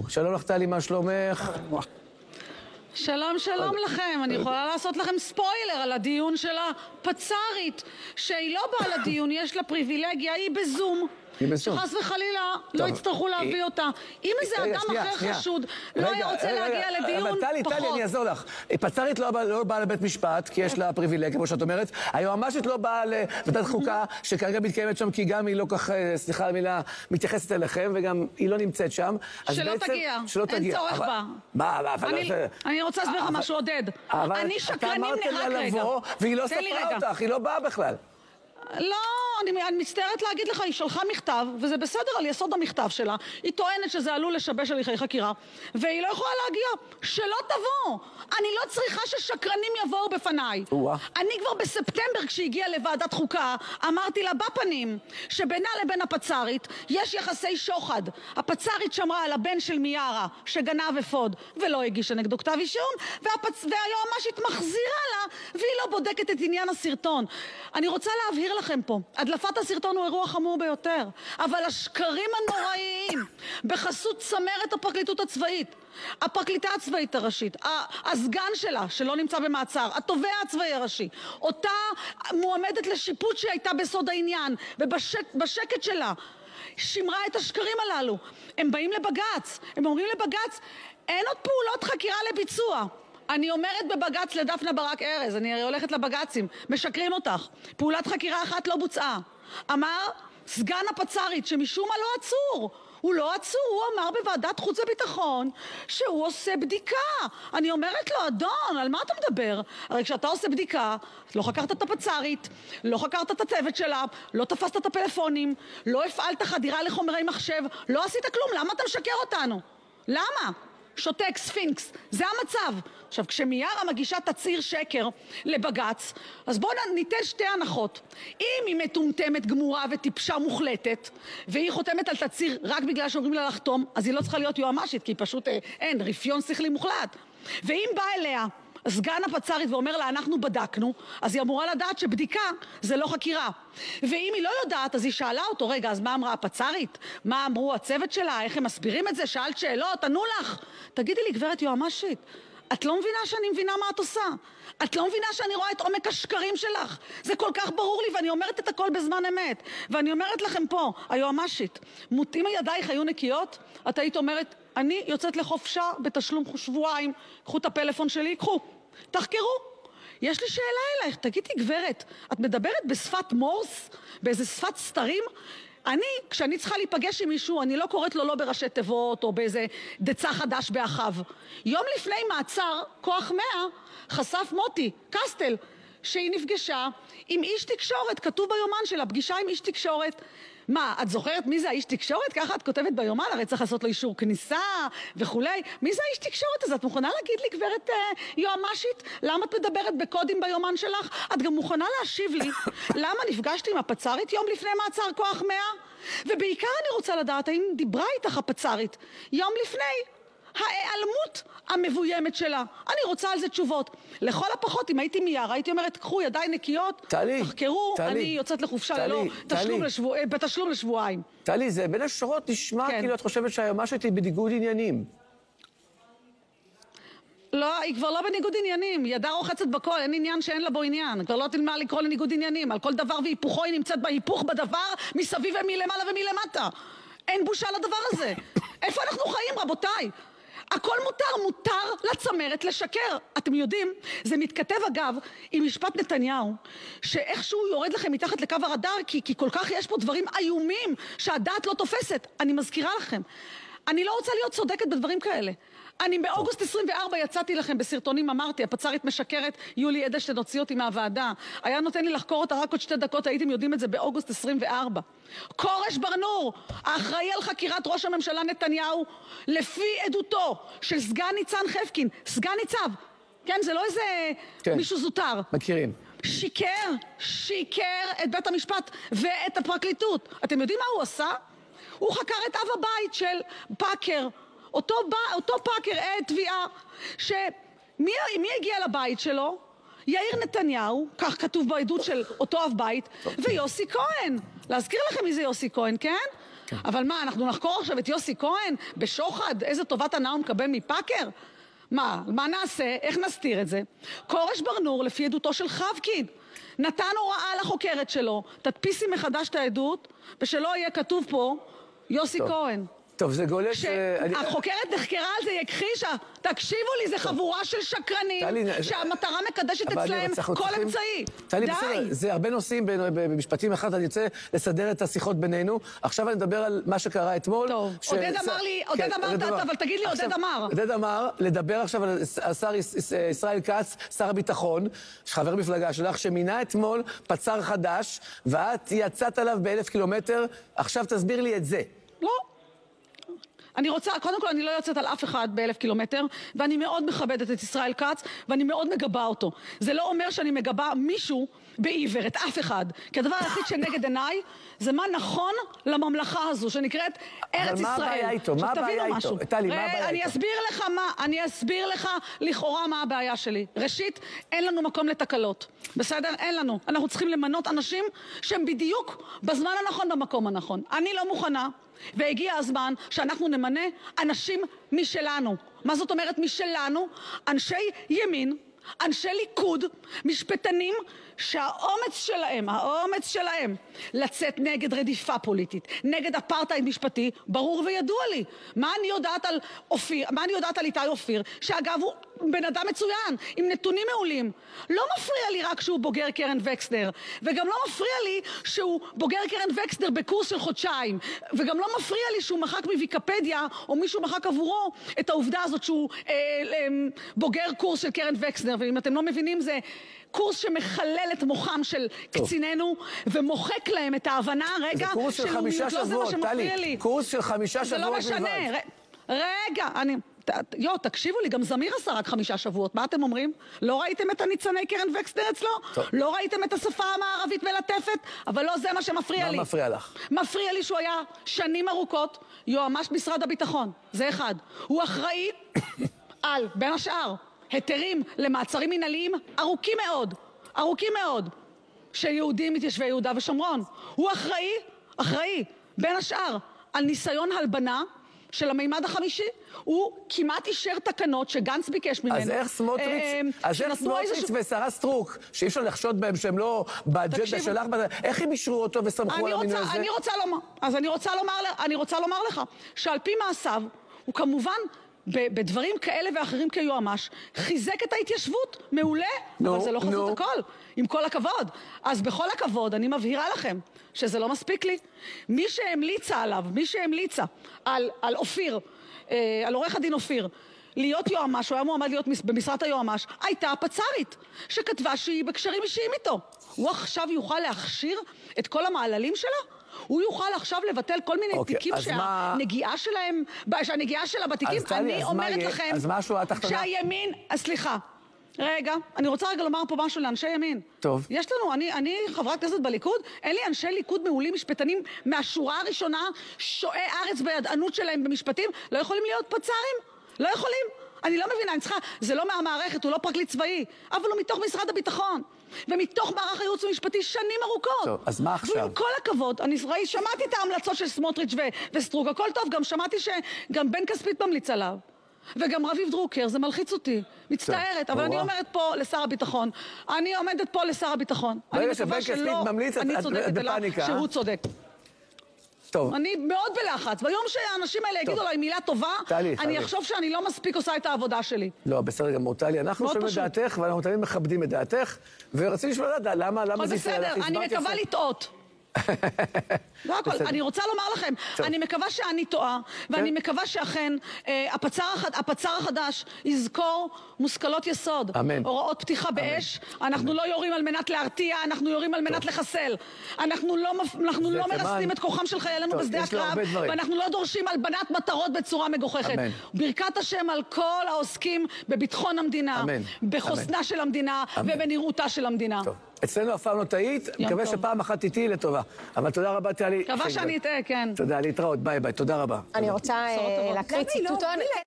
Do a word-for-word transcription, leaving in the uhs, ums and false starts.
שלום לך טלי, מה שלומך? שלום, שלום לכם. אני יכולה לעשות לכם ספוילר על הדיון של הפצ"רית, שהיא לא באה לדיון, יש לה פריבילגיה, היא בזום. שחס וחלילה לא יצטרכו להביא אותה. אם איזה אדם אחר חשוד לא היה רוצה להגיע לדיון, פחות. טלי, טלי, אני אעזור לך. פצ"רית לא באה לבית משפט, כי יש לה פריבילגיה, כמו שאת אומרת. היועמ"שית לא באה לוועדת חוקה, שכרגע מתקיימת שם, כי גם היא לא כך, סליחה על מילה, מתייחסת אליכם, וגם היא לא נמצאת שם. שלא תגיע. אין צורך בה. מה, אבל... אני רוצה להסביר לך משהו, עודד. אני שקרנים רק רגע. והיא לא ספרה אותך, היא לא באה בכלל. לא, אני, אני מצטערת להגיד לך, היא שלחה מכתב, וזה בסדר על יסוד המכתב שלה. היא טוענת שזה עלול לשבש הליכי חקירה, והיא לא יכולה להגיע. שלא תבוא. אני לא צריכה ששקרנים יבואו בפניי. ווא. אני כבר בספטמבר, כשהגיעה לוועדת חוקה, אמרתי לה בפנים, שבינה לבין הפצ"רית יש יחסי שוחד. הפצ"רית שמרה על הבן של מיארה, שגנב אפוד, ולא הגישה נגדו כתב אישום, והפצ... והיועמ"שית מחזירה לה, והיא לא בודקת את עניין הסרטון. אני רוצה להבהיר לכם פה, הדלפת הסרטון הוא אירוע חמור ביותר, אבל השקרים הנוראיים בחסות צמרת הפרקליטות הצבאית, הפרקליטה הצבאית הראשית, הסגן שלה שלא נמצא במעצר, התובע הצבאי הראשי, אותה מועמדת לשיפוט שהייתה בסוד העניין, ובשקט שלה שמרה את השקרים הללו. הם באים לבגץ, הם אומרים לבגץ, אין עוד פעולות חקירה לביצוע. אני אומרת בבגץ לדפנה ברק ארז, אני הרי הולכת לבגצים, משקרים אותך. פעולת חקירה אחת לא בוצעה. אמר סגן הפצ"רית שמשום מה לא עצור. הוא לא עצור, הוא אמר בוועדת חוץ וביטחון שהוא עושה בדיקה. אני אומרת לו, אדון, על מה אתה מדבר? הרי כשאתה עושה בדיקה, לא חקרת את הפצ"רית, לא חקרת את הצוות שלה, לא תפסת את הפלאפונים, לא הפעלת חדירה לחומרי מחשב, לא עשית כלום, למה אתה משקר אותנו? למה? שותק, ספינקס, זה המצב. עכשיו, כשמיארה מגישה תצהיר שקר לבגץ, אז בואו ניתן שתי הנחות. אם היא מטומטמת, גמורה וטיפשה מוחלטת, והיא חותמת על תצהיר רק בגלל שאומרים לה לחתום, אז היא לא צריכה להיות יועמ"שית, כי פשוט אה, אין, רפיון שכלי מוחלט. ואם בא אליה סגן הפצ"רית ואומר לה, אנחנו בדקנו, אז היא אמורה לדעת שבדיקה זה לא חקירה. ואם היא לא יודעת, אז היא שאלה אותו, רגע, אז מה אמרה הפצ"רית? מה אמרו הצוות שלה? איך הם מסבירים את זה? שאלת שאלות, ענו לך. תגידי לי, גברת יועמ"שית, את לא מבינה שאני מבינה מה את עושה? את לא מבינה שאני רואה את עומק השקרים שלך? זה כל כך ברור לי, ואני אומרת את הכל בזמן אמת. ואני אומרת לכם פה, היועמ"שית, אם ידייך היו נקיות, את היית אומרת, אני יוצאת לחופשה בתשלום שבועיים, קחו את הפלאפון שלי, קחו, תחקרו. יש לי שאלה אלייך, תגידי גברת, את מדברת בשפת מורס, באיזה שפת סתרים? אני, כשאני צריכה להיפגש עם מישהו, אני לא קוראת לו לא בראשי תיבות או באיזה דצה חדש באחיו. יום לפני מעצר, כוח מאה, חשף מוטי, קסטל, שהיא נפגשה עם איש תקשורת, כתוב ביומן שלה, פגישה עם איש תקשורת. מה, את זוכרת מי זה האיש תקשורת? ככה את כותבת ביומן, הרי צריך לעשות לו אישור כניסה וכולי. מי זה האיש תקשורת הזה? את מוכנה להגיד לי, גברת אה, יועמ"שית? למה את מדברת בקודים ביומן שלך? את גם מוכנה להשיב לי למה נפגשתי עם הפצ"רית יום לפני מעצר כוח מאה? ובעיקר אני רוצה לדעת האם דיברה איתך הפצ"רית יום לפני ההיעלמות המבוימת שלה. אני רוצה על זה תשובות. לכל הפחות, אם הייתי מיארה, הייתי אומרת, קחו ידיים נקיות, טלי, תחקרו, טלי, אני יוצאת לחופשה טלי, ללא טלי. תשלום לשבוע, בתשלום לשבועיים. טלי, זה בין השורות נשמע כן. כאילו את חושבת שהיועמ"שית היא בניגוד עניינים. לא, היא כבר לא בניגוד עניינים. ידה רוחצת בכל, אין עניין שאין לה בו עניין. כבר לא תלמה לקרוא לניגוד עניינים. על כל דבר והיפוכו היא נמצאת בהיפוך בדבר, מסביב ומלמעלה ומלמטה. אין בושה לדבר הזה. איפה אנחנו חיים, רבותיי? הכל מותר, מותר לצמרת לשקר. אתם יודעים, זה מתכתב אגב עם משפט נתניהו, שאיכשהו יורד לכם מתחת לקו הרדאר, כי, כי כל כך יש פה דברים איומים שהדעת לא תופסת. אני מזכירה לכם, אני לא רוצה להיות צודקת בדברים כאלה. אני באוגוסט עשרים וארבע יצאתי לכם בסרטונים, אמרתי, הפצ"רית משקרת, יולי אדלשטיין הוציא אותי מהוועדה. היה נותן לי לחקור אותה רק עוד שתי דקות, הייתם יודעים את זה באוגוסט עשרים וארבע. קורש ברנור, האחראי על חקירת ראש הממשלה נתניהו, לפי עדותו של סגן ניצן חפקין, סגן ניצב, כן, זה לא איזה כן. מישהו זוטר. מכירים. שיקר, שיקר את בית המשפט ואת הפרקליטות. אתם יודעים מה הוא עשה? הוא חקר את אב הבית של פאקר, אותו, אותו פאקר עד תביעה, שמי מי הגיע לבית שלו? יאיר נתניהו, כך כתוב בעדות של אותו אב בית, ויוסי כהן. להזכיר לכם מי זה יוסי כהן, כן? אבל מה, אנחנו נחקור עכשיו את יוסי כהן בשוחד? איזה טובת הנאה הוא מקבל מפאקר? מה, מה נעשה? איך נסתיר את זה? כורש ברנור, לפי עדותו של חבקין, נתן הוראה לחוקרת שלו, תדפיסי מחדש את העדות, ושלא יהיה כתוב פה יוסי טוב. כהן. טוב, זה גולש... כשהחוקרת נחקרה על זה, היא הכחישה. תקשיבו לי, זה חבורה של שקרנים, שהמטרה מקדשת אצלהם כל אמצעי. טלי, בסדר, זה הרבה נושאים במשפטים אחד, אני רוצה לסדר את השיחות בינינו. עכשיו אני מדבר על מה שקרה אתמול. טוב, עודד אמר לי, עודד אמרת, אבל תגיד לי, עודד אמר. עודד אמר, לדבר עכשיו על השר ישראל כץ, שר הביטחון, חבר מפלגה שלך, שמינה אתמול פצ"ר חדש, ואת יצאת עליו באלף קילומטר. עכשיו תסביר לי את זה. לא. אני רוצה, קודם כל אני לא יוצאת על אף אחד באלף קילומטר, ואני מאוד מכבדת את ישראל כץ, ואני מאוד מגבה אותו. זה לא אומר שאני מגבה מישהו בעיוור, את אף אחד. כי הדבר היחיד שנגד עיניי, זה מה נכון לממלכה הזו, שנקראת ארץ ישראל. אבל מה הבעיה איתו? מה הבעיה איתו? טלי, מה הבעיה איתו? אני אסביר לך מה, אני אסביר לך לכאורה מה הבעיה שלי. ראשית, אין לנו מקום לתקלות. בסדר? אין לנו. אנחנו צריכים למנות אנשים שהם בדיוק בזמן הנכון, במקום הנכון. אני לא מוכנה. והגיע הזמן שאנחנו נמנה אנשים משלנו. מה זאת אומרת משלנו? אנשי ימין, אנשי ליכוד, משפטנים, שהאומץ שלהם, האומץ שלהם, לצאת נגד רדיפה פוליטית, נגד אפרטהייד משפטי, ברור וידוע לי. מה אני יודעת על אופיר, מה אני יודעת על איתי אופיר, שאגב הוא בן אדם מצוין, עם נתונים מעולים. לא מפריע לי רק שהוא בוגר קרן וקסנר, וגם לא מפריע לי שהוא בוגר קרן וקסנר בקורס של חודשיים, וגם לא מפריע לי שהוא מחק מוויקיפדיה, או מישהו מחק עבורו את העובדה הזאת שהוא אה, אה, בוגר קורס של קרן וקסנר, ואם אתם לא מבינים זה... קורס שמחלל את מוחם של קצינינו, ומוחק להם את ההבנה, רגע, זה קורס של חמישה שבועות, טלי. קורס של חמישה שבועות בלבד. זה לא משנה. רגע, אני... יו, תקשיבו לי, גם זמיר עשה רק חמישה שבועות. מה אתם אומרים? לא ראיתם את הניצני קרן וקסנר אצלו? לא ראיתם את השפה המערבית מלטפת? אבל לא זה מה שמפריע לי. מה מפריע לך? מפריע לי שהוא היה שנים ארוכות יועמ"ש משרד הביטחון. זה אחד. הוא אחראי על, בין השאר, היתרים למעצרים מנהליים ארוכים מאוד, ארוכים מאוד, של יהודים מתיישבי יהודה ושומרון. הוא אחראי, אחראי, בין השאר, על ניסיון הלבנה של המימד החמישי. הוא כמעט אישר תקנות שגנץ ביקש ממנו. אז איך סמוטריץ', אז איך סמוטריץ' ושרה סטרוק, שאי אפשר לחשוד בהם שהם לא באג'נדה שלך, איך הם אישרו אותו וסמכו על המינוי הזה? אני רוצה לומר, אז אני רוצה לומר, אני רוצה לומר לך, שעל פי מעשיו, הוא כמובן בדברים כאלה ואחרים כיועמ"ש, חיזק את ההתיישבות, מעולה, אבל זה לא חזות הכל, עם כל הכבוד. אז בכל הכבוד, אני מבהירה לכם שזה לא מספיק לי. מי שהמליצה עליו, מי שהמליצה על, על אופיר, אה, על עורך הדין אופיר, להיות יועמ"ש, הוא היה מועמד להיות במשרת היועמ"ש, הייתה פצ"רית, שכתבה שהיא בקשרים אישיים איתו. הוא עכשיו יוכל להכשיר את כל המעללים שלה? הוא יוכל עכשיו לבטל כל מיני okay, תיקים שהנגיעה שלהם, שהנגיעה שלה בתיקים, אני אומרת לכם, שהימין, סליחה, רגע, אני רוצה רגע לומר פה משהו לאנשי ימין. טוב. יש לנו, אני, אני חברת כנסת בליכוד, אין לי אנשי ליכוד מעולים משפטנים מהשורה הראשונה, שועי ארץ בידענות שלהם במשפטים, לא יכולים להיות פצ"רים? לא יכולים. אני לא מבינה, אני צריכה, זה לא מהמערכת, הוא לא פרקליט צבאי, אבל הוא מתוך משרד הביטחון. ומתוך מערך הייעוץ המשפטי שנים ארוכות. טוב, אז מה עכשיו? ועם כל הכבוד, אני ראי, שמעתי את ההמלצות של סמוטריץ' ו- וסטרוק, הכל טוב, גם שמעתי שגם בן כספית ממליץ עליו. וגם רביב דרוקר, זה מלחיץ אותי. מצטערת, אבל אני אומרת פה לשר הביטחון, אני עומדת פה לשר הביטחון. אני מקווה שלא, אני צודקת, אלא שהוא צודק. טוב. אני מאוד בלחץ. ביום שהאנשים האלה יגידו עליי מילה טובה, אני אחשוב שאני לא מספיק עושה את העבודה שלי. לא, בסדר גמור, טלי, אנחנו שומעים את דעתך, ואנחנו תמיד מכבדים את דעתך, ורציתי לשאול לדעת, למה זה ישראל לך? אני מקווה לטעות. אני רוצה לומר לכם, אני מקווה שאני טועה, ואני מקווה שאכן הפצ"ר החדש יזכור מושכלות יסוד, הוראות פתיחה באש. אנחנו לא יורים על מנת להרתיע, אנחנו יורים על מנת לחסל. אנחנו לא מרסנים את כוחם של חיילינו בשדה הקרב, ואנחנו לא דורשים הלבנת מטרות בצורה מגוחכת. ברכת השם על כל העוסקים בביטחון המדינה, בחוסנה של המדינה ובנראותה של המדינה. אצלנו אף פעם לא טעית, מקווה שפעם אחת איתי לטובה. אבל תודה רבה, טלי. מקווה שאני אטעה, כן. תודה, להתראות, ביי ביי, תודה רבה. אני רוצה להקריא ציטוט.